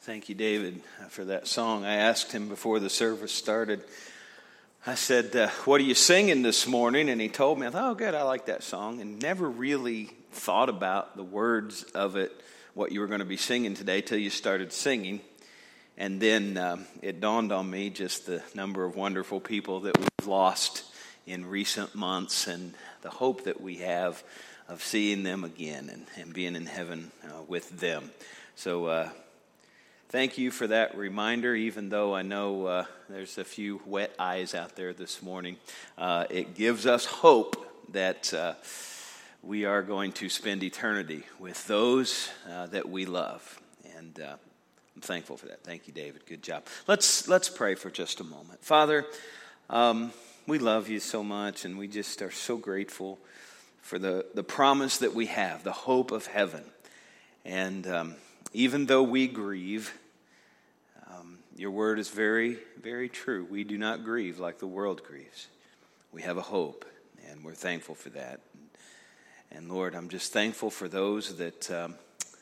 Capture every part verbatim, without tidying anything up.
Thank you, David, for that song. I asked him before the service started, I said, uh, what are you singing this morning? And he told me. I thought, oh, good, I like that song. And never really thought about the words of it, what you were going to be singing today, till you started singing. And then um, it dawned on me just the number of wonderful people that we've lost in recent months and the hope that we have of seeing them again and, and being in heaven uh, with them. So uh, thank you for that reminder, even though I know uh, there's a few wet eyes out there this morning. Uh, it gives us hope that uh, we are going to spend eternity with those uh, that we love. And uh, I'm thankful for that. Thank you, David. Good job. Let's let's pray for just a moment. Father, um, we love you so much, and we just are so grateful for the, the promise that we have, the hope of heaven. And um, even though we grieve, um, your word is very, very true. We do not grieve like the world grieves. We have a hope, and we're thankful for that. And Lord, I'm just thankful for those that um,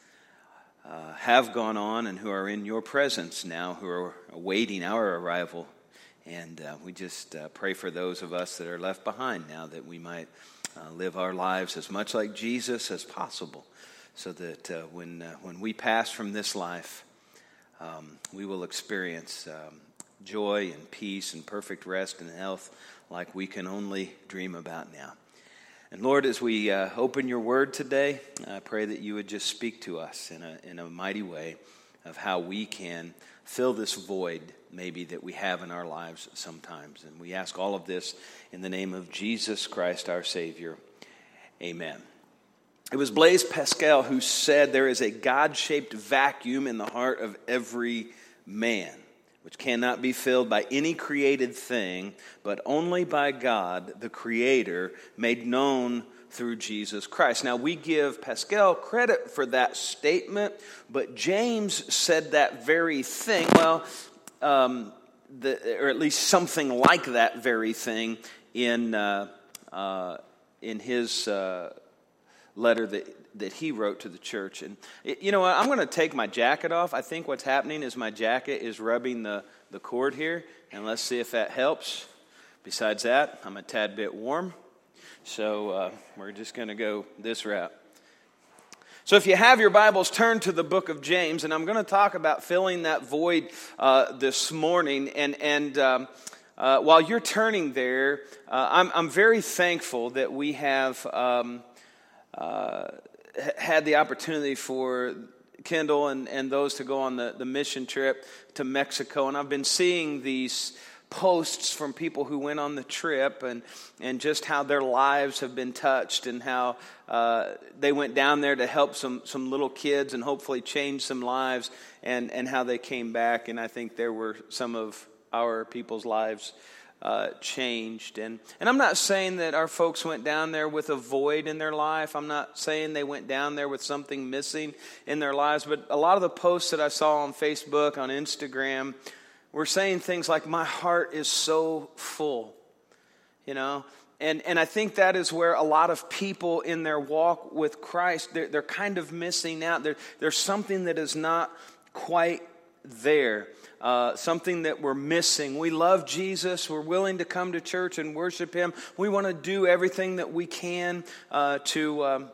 uh, have gone on and who are in your presence now, who are awaiting our arrival. And uh, we just uh, pray for those of us that are left behind now, that we might uh, live our lives as much like Jesus as possible, so that uh, when uh, when we pass from this life, um, we will experience um, joy and peace and perfect rest and health like we can only dream about now. And Lord, as we uh, open your word today, I pray that you would just speak to us in a in a mighty way of how we can fill this void maybe that we have in our lives sometimes. And we ask all of this in the name of Jesus Christ, our Savior. Amen. It was Blaise Pascal who said there is a God-shaped vacuum in the heart of every man, which cannot be filled by any created thing, but only by God, the Creator, made known through Jesus Christ. Now, we give Pascal credit for that statement, but James said that very thing, well, um, the, or at least something like that very thing in uh, uh, in his uh, letter that that he wrote to the church. And you know what? I'm going to take my jacket off. I think what's happening is my jacket is rubbing the, the cord here, and let's see if that helps. Besides that, I'm a tad bit warm, so uh, we're just going to go this route. So if you have your Bibles, turn to the book of James, and I'm going to talk about filling that void uh, this morning. And and um, uh, while you're turning there, uh, I'm I'm very thankful that we have um, uh, had the opportunity for Kendall and, and those to go on the, the mission trip to Mexico. And I've been seeing these posts from people who went on the trip and, and just how their lives have been touched, and how uh, they went down there to help some, some little kids and hopefully change some lives, and, and how they came back. And I think there were some of our people's lives Uh, changed. And, and I'm not saying that our folks went down there with a void in their life. I'm not saying they went down there with something missing in their lives. But a lot of the posts that I saw on Facebook, on Instagram, were saying things like, my heart is so full, you know. And and I think that is where a lot of people in their walk with Christ, they're, they're kind of missing out. There, there's something that is not quite there. Uh, something that we're missing. We love Jesus. We're willing to come to church and worship Him. We want to do everything that we can uh, to um,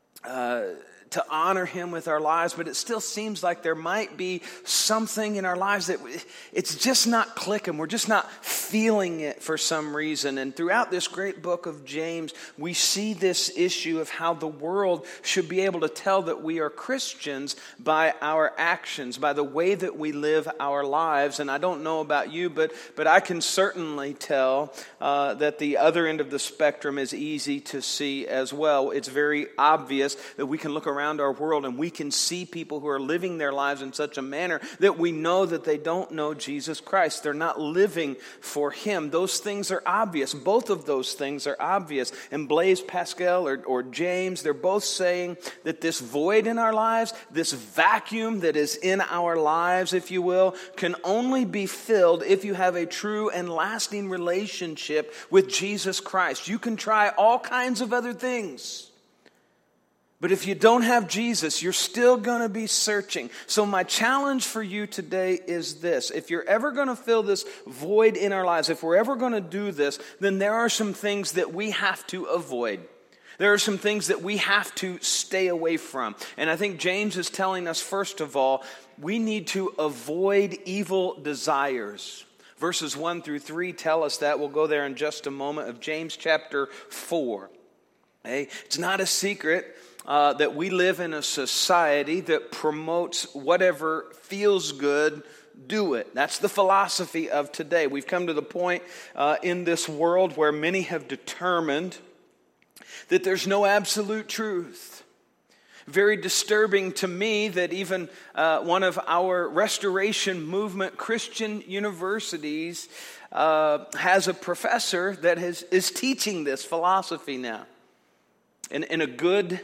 uh, to honor Him with our lives, but it still seems like there might be something in our lives that it's just not clicking. We're just not feeling it for some reason. And throughout this great book of James, we see this issue of how the world should be able to tell that we are Christians by our actions, by the way that we live our lives. And I don't know about you, but but I can certainly tell uh, that the other end of the spectrum is easy to see as well. It's very obvious that we can look around our world and we can see people who are living their lives in such a manner that we know that they don't know Jesus Christ. They're not living for Him. Those things are obvious. Both of those things are obvious. And Blaise Pascal or, or James, they're both saying that this void in our lives, this vacuum that is in our lives, if you will, can only be filled if you have a true and lasting relationship with Jesus Christ. You can try all kinds of other things, But if you don't have Jesus, you're still going to be searching. So my challenge for you today is this. If you're ever going to fill this void in our lives, if we're ever going to do this, then there are some things that we have to avoid. There are some things that we have to stay away from. And I think James is telling us, first of all, we need to avoid evil desires. Verses one through three tell us that. We'll go there in just a moment, of James chapter four. Okay? It's not a secret uh, that we live in a society that promotes whatever feels good, do it. That's the philosophy of today. We've come to the point uh, in this world where many have determined that there's no absolute truth. Very disturbing to me that even uh, one of our Restoration Movement Christian universities uh, has a professor that has, is teaching this philosophy now. In, in a good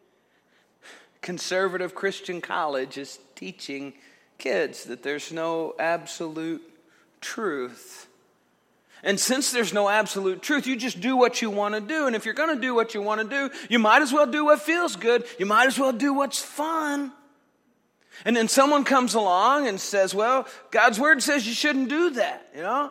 conservative Christian college is teaching kids that there's no absolute truth. And since there's no absolute truth, you just do what you want to do. And if you're going to do what you want to do, you might as well do what feels good. You might as well do what's fun. And then someone comes along and says, well, God's word says you shouldn't do that, you know?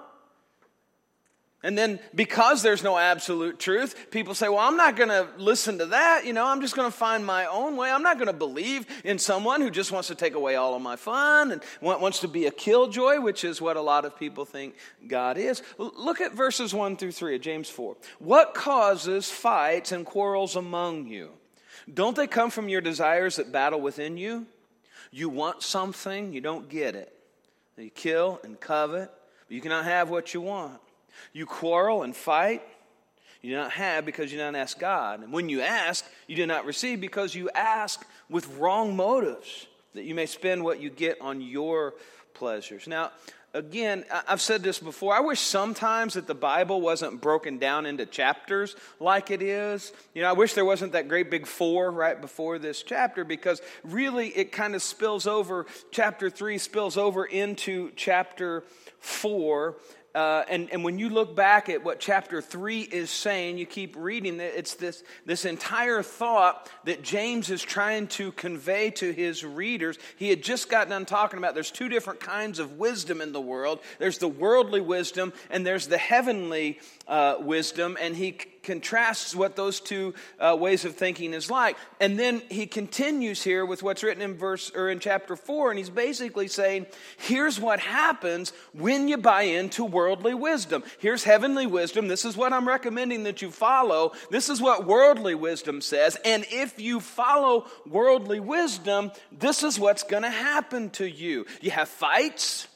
And then because there's no absolute truth, people say, well, I'm not going to listen to that. You know, I'm just going to find my own way. I'm not going to believe in someone who just wants to take away all of my fun and wants to be a killjoy, which is what a lot of people think God is. Look at verses one through three of James four. What causes fights and quarrels among you? Don't they come from your desires that battle within you? You want something, you don't get it. You kill and covet, but you cannot have what you want. You quarrel and fight, you do not have because you do not ask God. And when you ask, you do not receive because you ask with wrong motives, that you may spend what you get on your pleasures. Now, again, I've said this before. I wish sometimes that the Bible wasn't broken down into chapters like it is. You know, I wish there wasn't that great big four right before this chapter, because really it kind of spills over, chapter three spills over into chapter four. Uh, and, and when you look back at what chapter three is saying, you keep reading, it's this, this entire thought that James is trying to convey to his readers. He had just gotten done talking about there's two different kinds of wisdom in the world. There's the worldly wisdom and there's the heavenly uh, wisdom. And he c- contrasts what those two uh, ways of thinking is like. And then he continues here with what's written in verse or in chapter four. And he's basically saying, here's what happens when you buy into worldly Worldly wisdom. Here's heavenly wisdom. This is what I'm recommending that you follow. This is what worldly wisdom says. And if you follow worldly wisdom, this is what's going to happen to you. You have fights.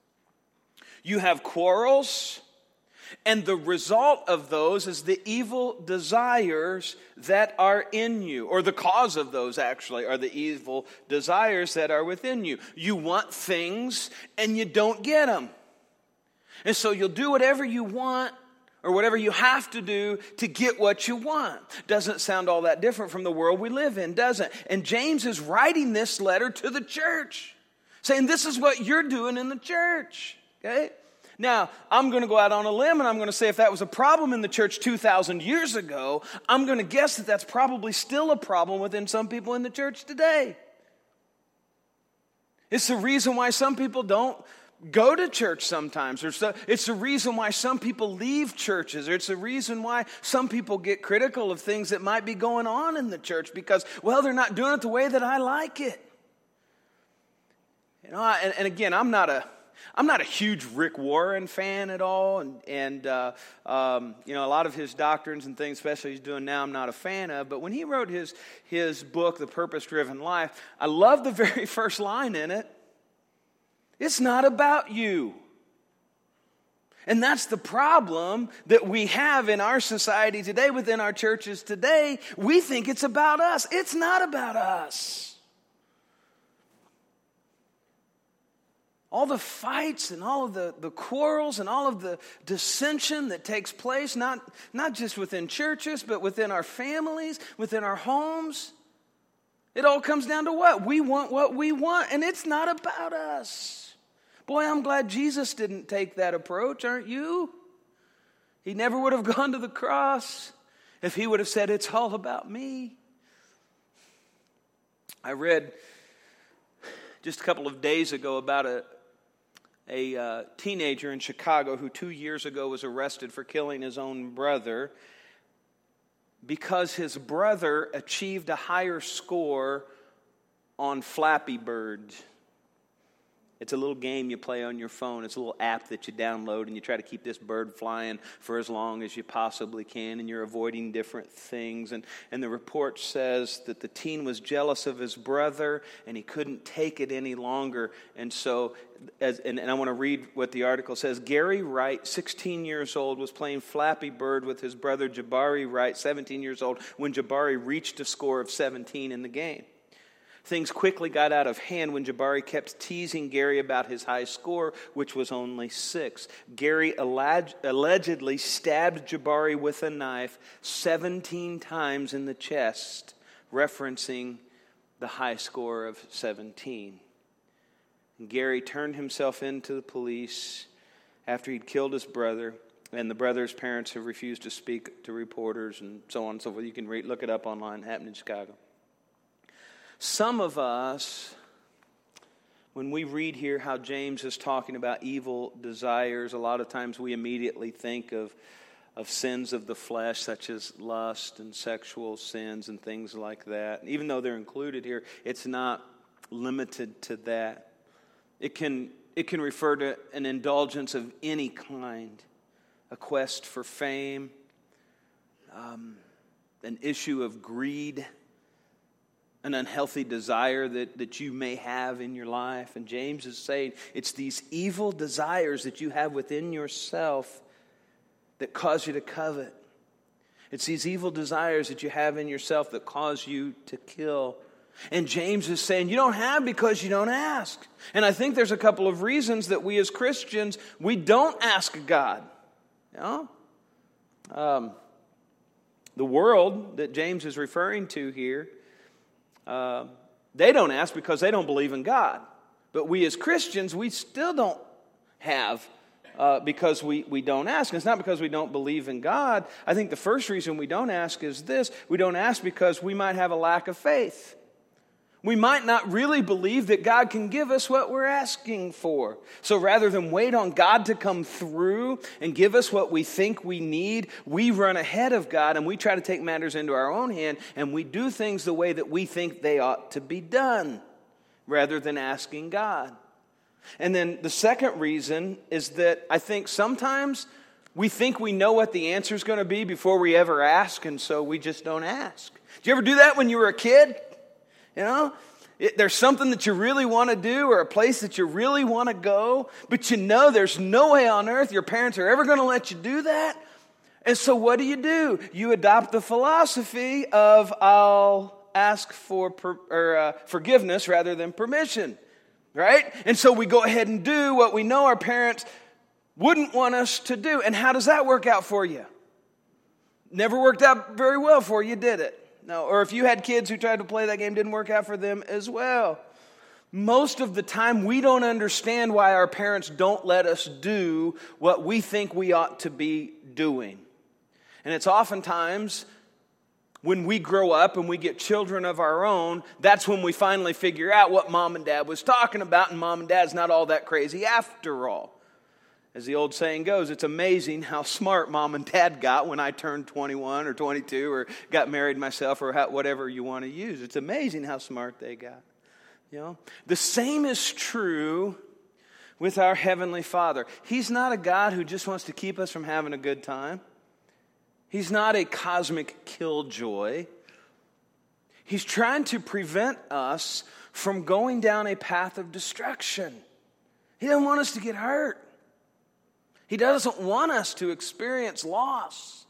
You have quarrels. And the result of those is the evil desires that are in you. Or the cause of those, actually, are the evil desires that are within you. You want things and you don't get them. And so you'll do whatever you want or whatever you have to do to get what you want. Doesn't sound all that different from the world we live in, does it? And James is writing this letter to the church, saying this is what you're doing in the church. Okay? Now, I'm going to go out on a limb and I'm going to say if that was a problem in the church two thousand years ago, I'm going to guess that that's probably still a problem within some people in the church today. It's the reason why some people don't go to church sometimes. Or so, it's the reason why some people leave churches. Or it's the reason why some people get critical of things that might be going on in the church because, well, they're not doing it the way that I like it. You know, and, and again, I'm not a I'm not a huge Rick Warren fan at all, and and uh, um, you know a lot of his doctrines and things, especially he's doing now, I'm not a fan of. But when he wrote his his book, The Purpose-Driven Life, I love the very first line in it. It's not about you. And that's the problem that we have in our society today, within our churches today. We think it's about us. It's not about us. All the fights and all of the, the quarrels and all of the dissension that takes place, not, not just within churches, but within our families, within our homes. It all comes down to what? We want what we want, and it's not about us. Boy, I'm glad Jesus didn't take that approach, aren't you? He never would have gone to the cross if he would have said, it's all about me. I read just a couple of days ago about a a uh, teenager in Chicago who two years ago was arrested for killing his own brother because his brother achieved a higher score on Flappy Bird. It's a little game you play on your phone. It's a little app that you download, and you try to keep this bird flying for as long as you possibly can, and you're avoiding different things. And, and the report says that the teen was jealous of his brother, and he couldn't take it any longer. And so, as, and, and I want to read what the article says. Gary Wright, sixteen years old, was playing Flappy Bird with his brother Jabari Wright, seventeen years old, when Jabari reached a score of seventeen in the game. Things quickly got out of hand when Jabari kept teasing Gary about his high score, which was only six. Gary alleg- allegedly stabbed Jabari with a knife seventeen times in the chest, referencing the high score of seventeen. And Gary turned himself in to the police after he'd killed his brother, and the brother's parents have refused to speak to reporters and so on and so forth. You can read, look it up online. It happened in Chicago. Some of us, when we read here how James is talking about evil desires, a lot of times we immediately think of, of sins of the flesh, such as lust and sexual sins and things like that. Even though they're included here, it's not limited to that. It can, it can refer to an indulgence of any kind, a quest for fame, um, an issue of greed, an unhealthy desire that, that you may have in your life. And James is saying it's these evil desires that you have within yourself that cause you to covet. It's these evil desires that you have in yourself that cause you to kill. And James is saying you don't have because you don't ask. And I think there's a couple of reasons that we as Christians, we don't ask God. You know? Um, the world that James is referring to here, Uh, they don't ask because they don't believe in God. But we as Christians, we still don't have uh, because we, we don't ask. And it's not because we don't believe in God. I think the first reason we don't ask is this. We don't ask because we might have a lack of faith. We might not really believe that God can give us what we're asking for. So rather than wait on God to come through and give us what we think we need, we run ahead of God and we try to take matters into our own hand and we do things the way that we think they ought to be done rather than asking God. And then the second reason is that I think sometimes we think we know what the answer is going to be before we ever ask, and so we just don't ask. Did you ever do that when you were a kid? You know, it, there's something that you really want to do or a place that you really want to go, but you know there's no way on earth your parents are ever going to let you do that. And so what do you do? You adopt the philosophy of I'll ask for per, or, uh, forgiveness rather than permission, right? And so we go ahead and do what we know our parents wouldn't want us to do. And how does that work out for you? Never worked out very well for you, did it? No, or if you had kids who tried to play that game, didn't work out for them as well. Most of the time, we don't understand why our parents don't let us do what we think we ought to be doing. And it's oftentimes when we grow up and we get children of our own, that's when we finally figure out what mom and dad was talking about, and mom and dad's not all that crazy after all. As the old saying goes, it's amazing how smart mom and dad got when I turned twenty-one or twenty-two or got married myself or how, whatever you want to use. It's amazing how smart they got. You know, the same is true with our Heavenly Father. He's not a God who just wants to keep us from having a good time. He's not a cosmic killjoy. He's trying to prevent us from going down a path of destruction. He doesn't want us to get hurt. He doesn't want us to experience loss.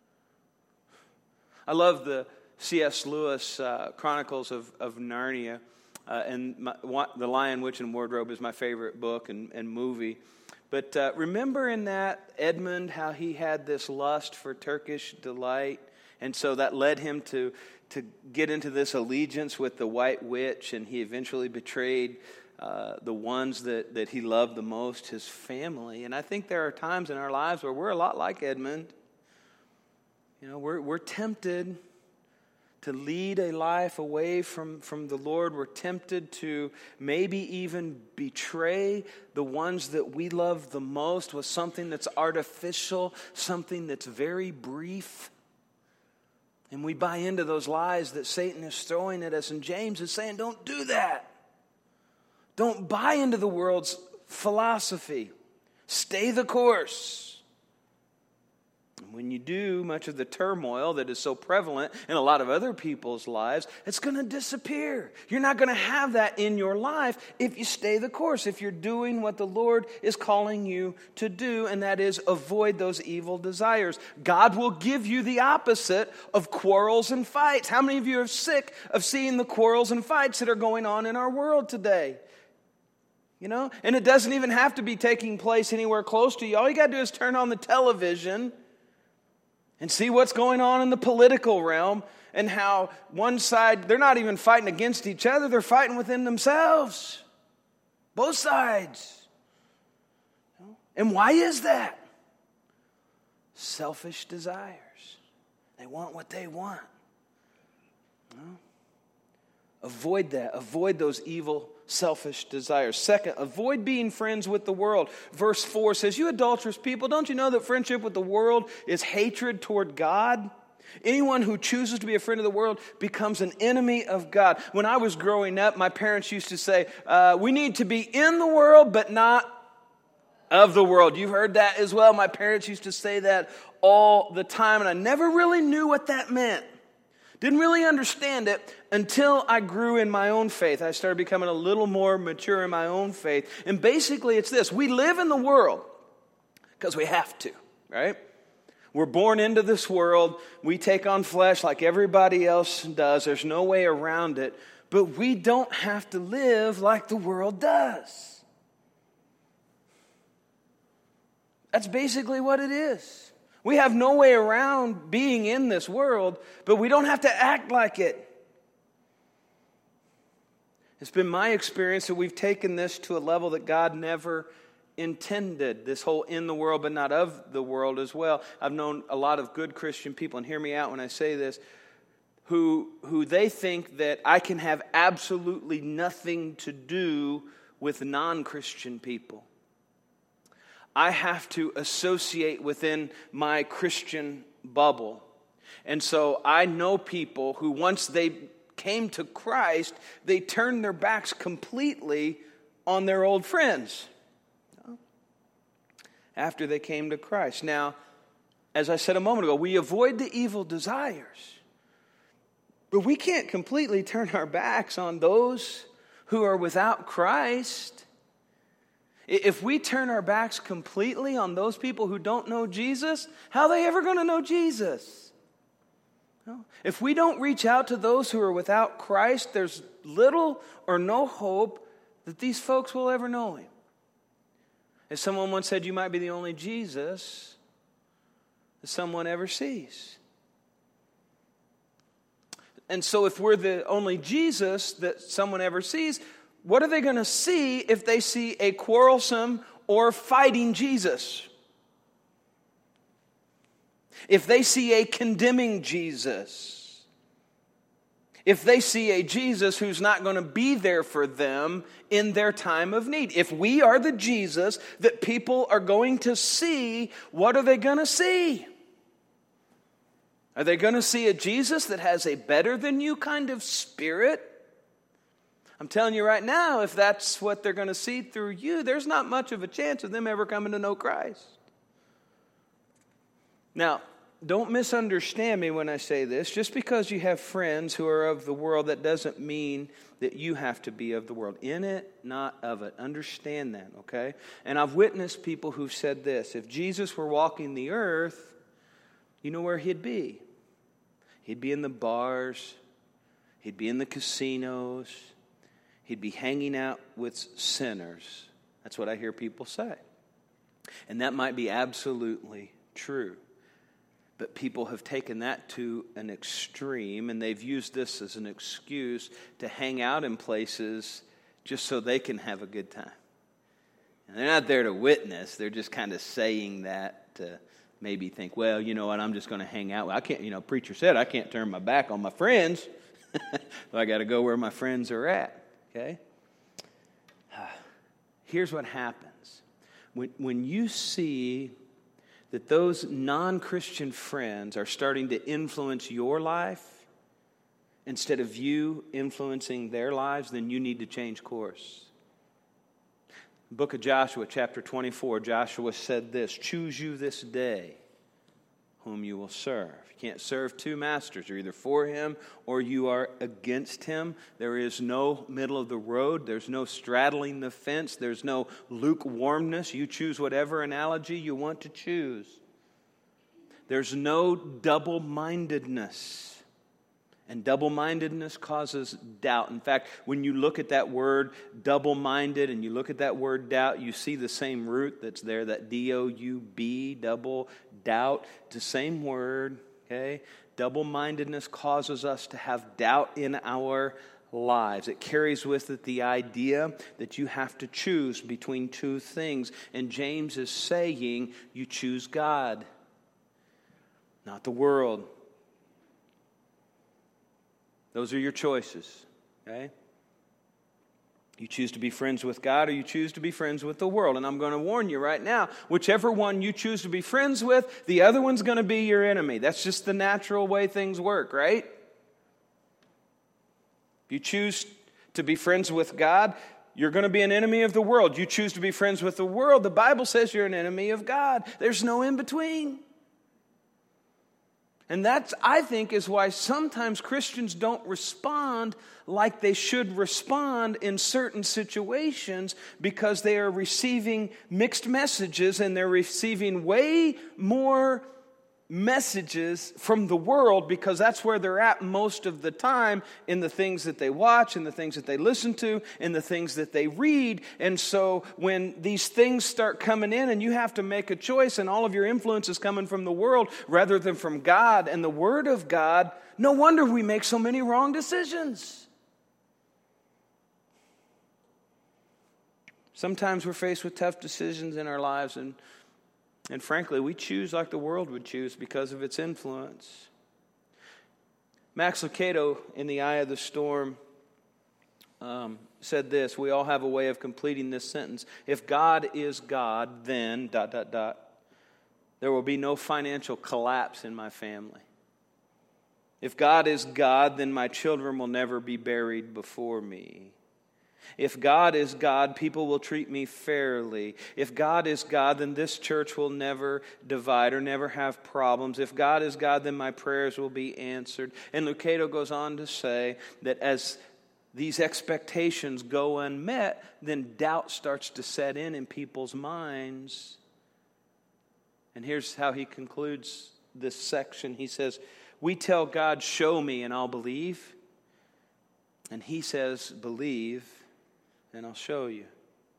I love the C S Lewis uh, Chronicles of, of Narnia. Uh, and my, The Lion, Witch, and Wardrobe is my favorite book and, and movie. But uh, remember in that, Edmund, how he had this lust for Turkish delight? And so that led him to, to get into this allegiance with the White Witch, and he eventually betrayed Uh, the ones that, that he loved the most, his family. And I think there are times in our lives where we're a lot like Edmund. You know, we're we're tempted to lead a life away from, from the Lord. We're tempted to maybe even betray the ones that we love the most with something that's artificial, something that's very brief. And we buy into those lies that Satan is throwing at us. And James is saying, don't do that. Don't buy into the world's philosophy. Stay the course. And when you do, much of the turmoil that is so prevalent in a lot of other people's lives, it's going to disappear. You're not going to have that in your life if you stay the course, if you're doing what the Lord is calling you to do, and that is avoid those evil desires. God will give you the opposite of quarrels and fights. How many of you are sick of seeing the quarrels and fights that are going on in our world today? You know, and it doesn't even have to be taking place anywhere close to you. All you got to do is turn on the television and see what's going on in the political realm and how one side, they're not even fighting against each other, they're fighting within themselves. Both sides. And why is that? Selfish desires. They want what they want. Avoid that. Avoid those evil, selfish desires. Second, avoid being friends with the world. Verse four says, you adulterous people, don't you know that friendship with the world is hatred toward God? Anyone who chooses to be a friend of the world becomes an enemy of God. When I was growing up, my parents used to say, uh, we need to be in the world, but not of the world. You've heard that as well. My parents used to say that all the time, and I never really knew what that meant. Didn't really understand it until I grew in my own faith. I started becoming a little more mature in my own faith. And basically it's this. We live in the world because we have to, right? We're born into this world. We take on flesh like everybody else does. There's no way around it. But we don't have to live like the world does. That's basically what it is. We have no way around being in this world, but we don't have to act like it. It's been my experience that we've taken this to a level that God never intended. This whole in the world, but not of the world as well. I've known a lot of good Christian people, and hear me out when I say this, who, who they think that I can have absolutely nothing to do with non-Christian people. I have to associate within my Christian bubble. And so I know people who once they came to Christ, they turned their backs completely on their old friends after they came to Christ. Now, as I said a moment ago, we avoid the evil desires. But we can't completely turn our backs on those who are without Christ. If we turn our backs completely on those people who don't know Jesus, how are they ever going to know Jesus? No. If we don't reach out to those who are without Christ, there's little or no hope that these folks will ever know Him. As someone once said, you might be the only Jesus that someone ever sees. And so if we're the only Jesus that someone ever sees, what are they going to see if they see a quarrelsome or fighting Jesus? If they see a condemning Jesus? If they see a Jesus who's not going to be there for them in their time of need? If we are the Jesus that people are going to see, what are they going to see? Are they going to see a Jesus that has a better than you kind of spirit? I'm telling you right now, if that's what they're going to see through you, there's not much of a chance of them ever coming to know Christ. Now, don't misunderstand me when I say this. Just because you have friends who are of the world, that doesn't mean that you have to be of the world. In it, not of it. Understand that, okay? And I've witnessed people who've said this. If Jesus were walking the earth, you know where He'd be? He'd be in the bars. He'd be in the casinos. He'd be hanging out with sinners. That's what I hear people say. And that might be absolutely true. But people have taken that to an extreme, and they've used this as an excuse to hang out in places just so they can have a good time. And they're not there to witness. They're just kind of saying that to maybe think, well, you know what, I'm just going to hang out. I can't, you know, preacher said I can't turn my back on my friends. So I got to go where my friends are at, okay? Here's what happens. When, when you see that those non-Christian friends are starting to influence your life instead of you influencing their lives, then you need to change course. Book of Joshua, chapter twenty-four, Joshua said this, choose you this day whom you will serve. You can't serve two masters. You're either for him or you are against him. There is no middle of the road. There's no straddling the fence. There's no lukewarmness. You choose whatever analogy you want to choose. There's no double-mindedness. And double-mindedness causes doubt. In fact, when you look at that word double-minded and you look at that word doubt, you see the same root that's there, that D O U B, double, doubt. It's the same word, okay? Double-mindedness causes us to have doubt in our lives. It carries with it the idea that you have to choose between two things. And James is saying you choose God, not the world. Those are your choices, okay? You choose to be friends with God or you choose to be friends with the world. And I'm going to warn you right now, whichever one you choose to be friends with, the other one's going to be your enemy. That's just the natural way things work, right? If you choose to be friends with God, you're going to be an enemy of the world. You choose to be friends with the world, the Bible says you're an enemy of God. There's no in between. And that's, I think, is why sometimes Christians don't respond like they should respond in certain situations, because they are receiving mixed messages and they're receiving way more messages from the world, because that's where they're at most of the time, in the things that they watch, in the things that they listen to, in the things that they read. And so when these things start coming in and you have to make a choice and all of your influence is coming from the world rather than from God and the Word of God, no wonder we make so many wrong decisions. Sometimes we're faced with tough decisions in our lives, and And frankly, we choose like the world would choose because of its influence. Max Lucado, in The Eye of the Storm, um, said this. We all have a way of completing this sentence. If God is God, then, dot, dot, dot, there will be no financial collapse in my family. If God is God, then my children will never be buried before me. If God is God, people will treat me fairly. If God is God, then this church will never divide or never have problems. If God is God, then my prayers will be answered. And Lucado goes on to say that as these expectations go unmet, then doubt starts to set in in people's minds. And here's how he concludes this section. He says, we tell God, show me and I'll believe. And he says, believe and I'll show you.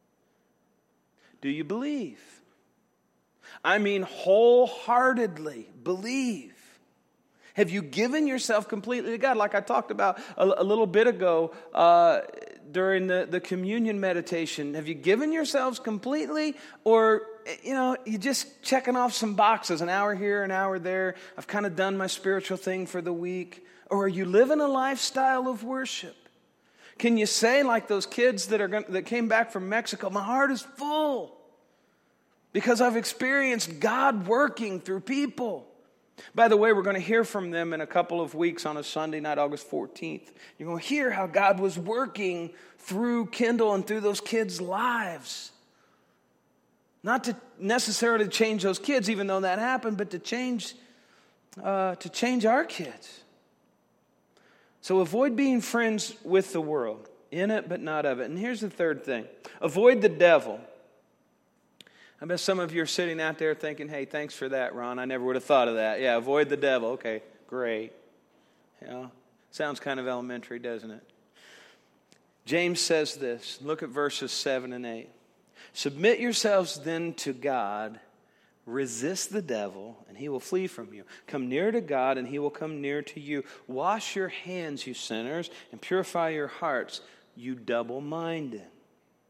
Do you believe? I mean, wholeheartedly believe. Have you given yourself completely to God? Like I talked about a, a little bit ago uh, during the, the communion meditation. Have you given yourselves completely? Or, you know, you just checking off some boxes, an hour here, an hour there. I've kind of done my spiritual thing for the week. Or are you living a lifestyle of worship? Can you say, like those kids that are going, that came back from Mexico, my heart is full because I've experienced God working through people. By the way, we're going to hear from them in a couple of weeks on a Sunday night, August fourteenth. You're going to hear how God was working through Kendall and through those kids' lives. Not to necessarily change those kids, even though that happened, but to change, uh, to change our kids. So avoid being friends with the world, in it but not of it. And here's the third thing. Avoid the devil. I bet some of you are sitting out there thinking, hey, thanks for that, Ron. I never would have thought of that. Yeah, avoid the devil. Okay, great. You know, sounds kind of elementary, doesn't it? James says this. Look at verses seven and eight. Submit yourselves then to God. Resist the devil, and he will flee from you. Come near to God, and he will come near to you. Wash your hands, you sinners, and purify your hearts, you double-minded.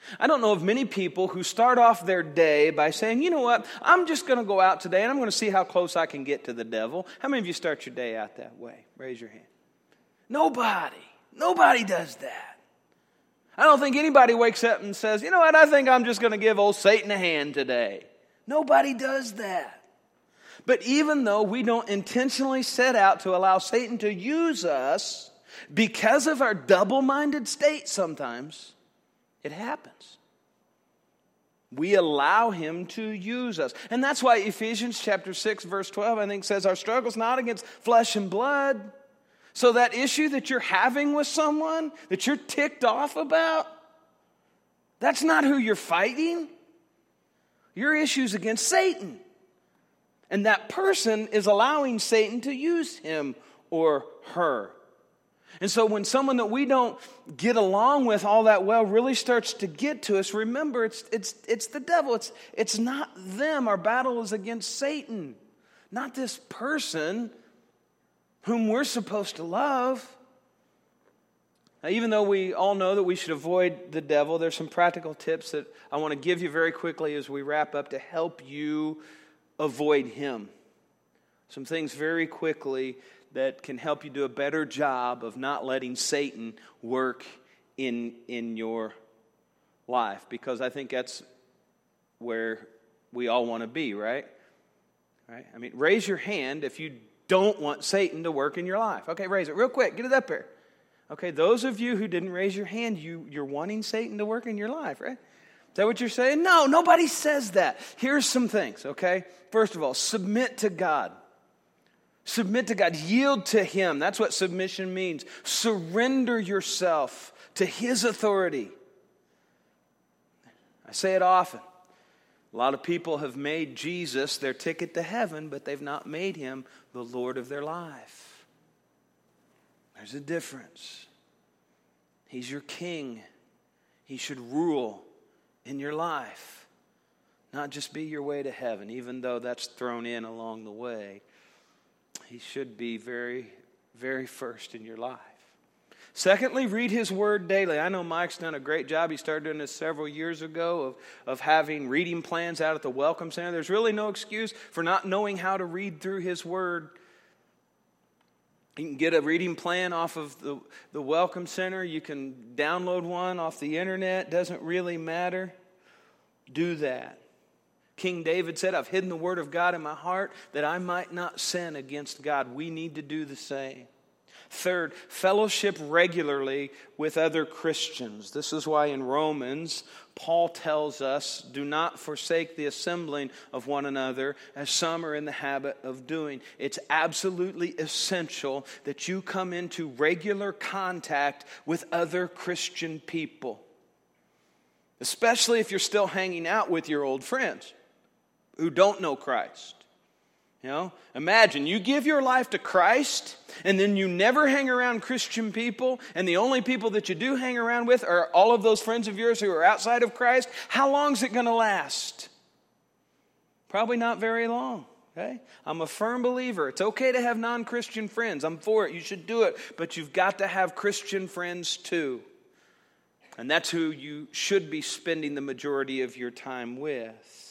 I don't know of many people who start off their day by saying, you know what, I'm just going to go out today and I'm going to see how close I can get to the devil. How many of you start your day out that way? Raise your hand. Nobody. Nobody does that. I don't think anybody wakes up and says, you know what, I think I'm just going to give old Satan a hand today. Nobody does that. But even though we don't intentionally set out to allow Satan to use us, because of our double-minded state sometimes, it happens. We allow him to use us. And that's why Ephesians chapter six, verse twelve, I think says our struggle's not against flesh and blood. So that issue that you're having with someone, that you're ticked off about, that's not who you're fighting. Your issue's against Satan. And that person is allowing Satan to use him or her. And so when someone that we don't get along with all that well really starts to get to us, remember it's it's it's the devil. It's it's not them. Our battle is against Satan, not this person whom we're supposed to love. Now, even though we all know that we should avoid the devil, there's some practical tips that I want to give you very quickly as we wrap up to help you avoid him. Some things very quickly that can help you do a better job of not letting Satan work in, in your life. Because I think that's where we all want to be, right? Right? I mean, raise your hand if you don't want Satan to work in your life. Okay, raise it real quick. Get it up here. Okay, those of you who didn't raise your hand, you, you're wanting Satan to work in your life, right? Is that what you're saying? No, nobody says that. Here's some things, okay? First of all, submit to God. Submit to God. Yield to him. That's what submission means. Surrender yourself to his authority. I say it often. A lot of people have made Jesus their ticket to heaven, but they've not made him the Lord of their life. There's a difference. He's your king. He should rule in your life, not just be your way to heaven, even though that's thrown in along the way. He should be very, very first in your life. Secondly, read his word daily. I know Mike's done a great job. He started doing this several years ago of, of having reading plans out at the Welcome Center. There's really no excuse for not knowing how to read through his word. You can get a reading plan off of the, the Welcome Center. You can download one off the internet. Doesn't really matter. Do that. King David said, I've hidden the word of God in my heart that I might not sin against God. We need to do the same. Third, fellowship regularly with other Christians. This is why in Romans, Paul tells us, do not forsake the assembling of one another, as some are in the habit of doing. It's absolutely essential that you come into regular contact with other Christian people, especially if you're still hanging out with your old friends who don't know Christ. You know, imagine you give your life to Christ and then you never hang around Christian people, and the only people that you do hang around with are all of those friends of yours who are outside of Christ. How long is it going to last? Probably not very long. Okay? I'm a firm believer. It's okay to have non-Christian friends. I'm for it. You should do it. But you've got to have Christian friends too. And that's who you should be spending the majority of your time with.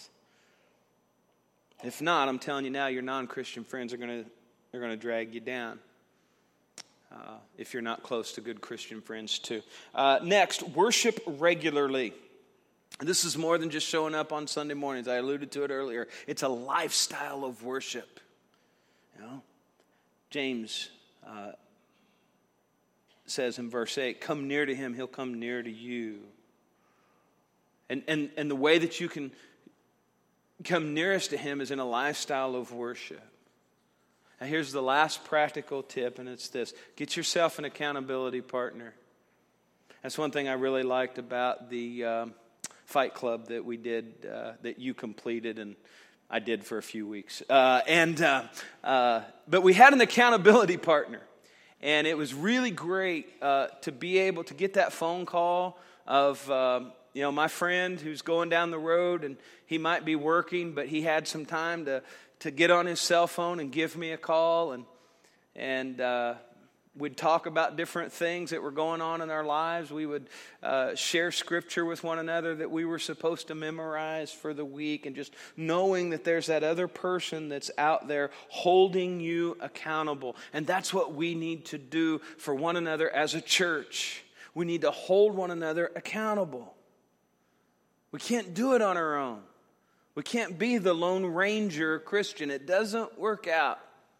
If not, I'm telling you now, your non-Christian friends are going to they're going to drag you down uh, if you're not close to good Christian friends too. Uh, next, worship regularly. This is more than just showing up on Sunday mornings. I alluded to it earlier. It's a lifestyle of worship. You know, James uh, says in verse eight, "Come near to him; he'll come near to you." And and and the way that you can come nearest to him is in a lifestyle of worship. Now here's the last practical tip, and it's this. Get yourself an accountability partner. That's one thing I really liked about the um, Fight Club that we did, uh, that you completed, and I did for a few weeks. Uh, and uh, uh, But we had an accountability partner, and it was really great uh, to be able to get that phone call of... Um, You know, my friend who's going down the road, and he might be working, but he had some time to, to get on his cell phone and give me a call. And and uh, we'd talk about different things that were going on in our lives. We would uh, share scripture with one another that we were supposed to memorize for the week, and just knowing that there's that other person that's out there holding you accountable. And that's what we need to do for one another as a church. We need to hold one another accountable. We can't do it on our own. We can't be the Lone Ranger Christian. It doesn't work out.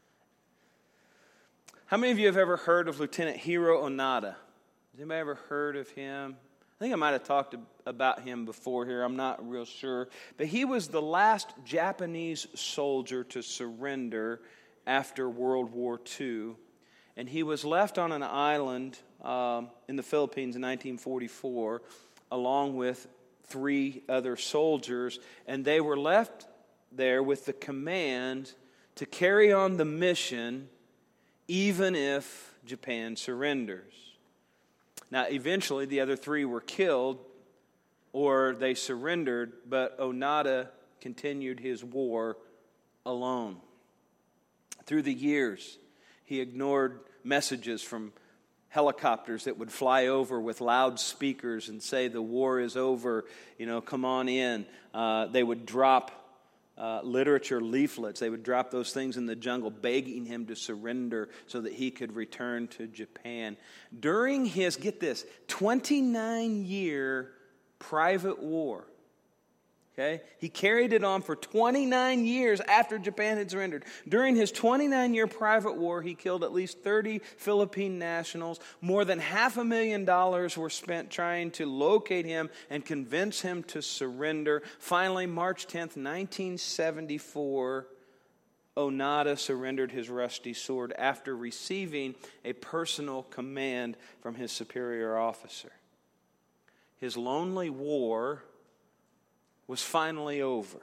How many of you have ever heard of Lieutenant Hiro Onoda? Has anybody ever heard of him? I think I might have talked about him before here. I'm not real sure. But he was the last Japanese soldier to surrender after World War Two. And he was left on an island um, in the Philippines in nineteen forty-four, along with three other soldiers. And they were left there with the command to carry on the mission even if Japan surrenders. Now, eventually, the other three were killed or they surrendered, but Onoda continued his war alone. Through the years, he ignored messages from helicopters that would fly over with loudspeakers and say, the war is over, you know, come on in. Uh, they would drop Uh, literature leaflets. They would drop those things in the jungle, begging him to surrender so that he could return to Japan. During his, get this, twenty-nine year private war, okay? He carried it on for twenty-nine years after Japan had surrendered. During his twenty-nine year private war, he killed at least thirty Philippine nationals. More than half a million dollars were spent trying to locate him and convince him to surrender. Finally, March tenth, nineteen seventy-four, Onoda surrendered his rusty sword after receiving a personal command from his superior officer. His lonely war was finally over.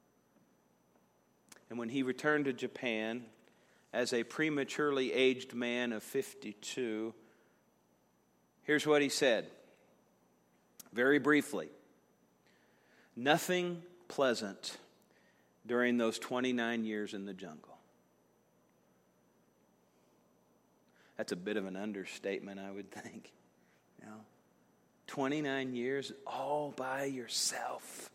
And when he returned to Japan as a prematurely aged man of fifty-two, here's what he said, very briefly. Nothing pleasant during those twenty-nine years in the jungle. That's a bit of an understatement, I would think. You know, twenty-nine years all by yourself.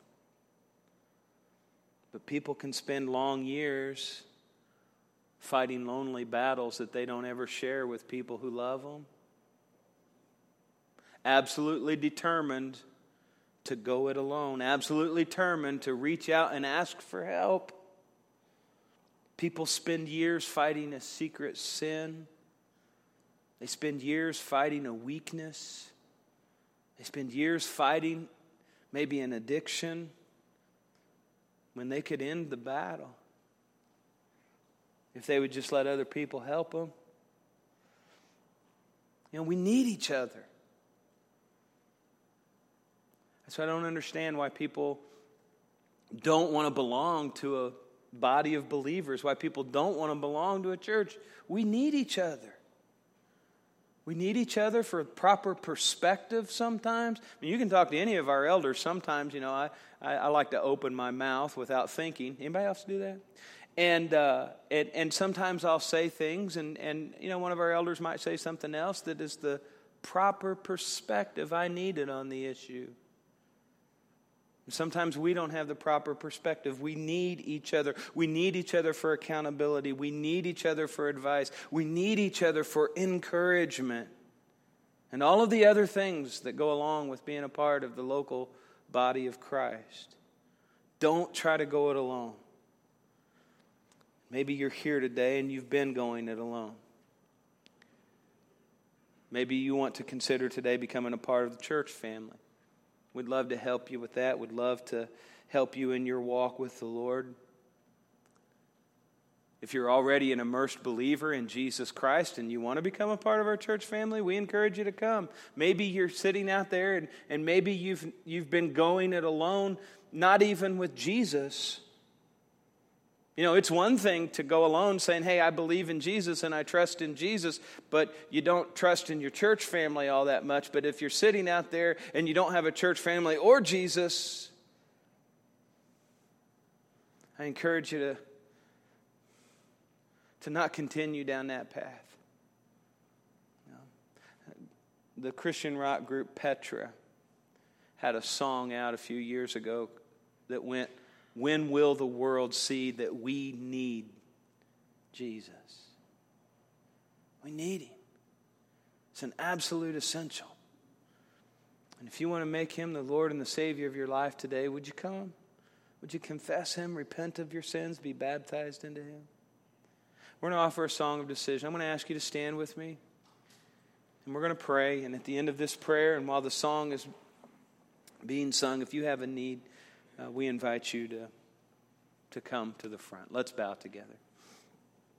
But people can spend long years fighting lonely battles that they don't ever share with people who love them. Absolutely determined to go it alone. Absolutely determined to reach out and ask for help. People spend years fighting a secret sin. They spend years fighting a weakness. They spend years fighting maybe an addiction, when they could end the battle if they would just let other people help them. You know, we need each other. So I don't understand why people don't want to belong to a body of believers, why people don't want to belong to a church. We need each other. We need each other for proper perspective sometimes. I mean, you can talk to any of our elders. Sometimes, you know, I, I, I like to open my mouth without thinking. Anybody else do that? And, uh, and and sometimes I'll say things, and, and, you know, one of our elders might say something else that is the proper perspective I needed on the issue. Sometimes we don't have the proper perspective. We need each other. We need each other for accountability. We need each other for advice. We need each other for encouragement. And all of the other things that go along with being a part of the local body of Christ. Don't try to go it alone. Maybe you're here today and you've been going it alone. Maybe you want to consider today becoming a part of the church family. We'd love to help you with that. We'd love to help you in your walk with the Lord. If you're already an immersed believer in Jesus Christ and you want to become a part of our church family, we encourage you to come. Maybe you're sitting out there and, and maybe you've you've been going it alone, not even with Jesus. You know, it's one thing to go alone saying, hey, I believe in Jesus and I trust in Jesus, but you don't trust in your church family all that much. But if you're sitting out there and you don't have a church family or Jesus, I encourage you to, to not continue down that path. the Christian rock group Petra had a song out a few years ago that went, "When will the world see that we need Jesus?" We need him. It's an absolute essential. And if you want to make him the Lord and the Savior of your life today, would you come? Would you confess him, repent of your sins, be baptized into him? We're going to offer a song of decision. I'm going to ask you to stand with me. And we're going to pray. And at the end of this prayer, and while the song is being sung, if you have a need, uh, we invite you to, to come to the front. Let's bow together.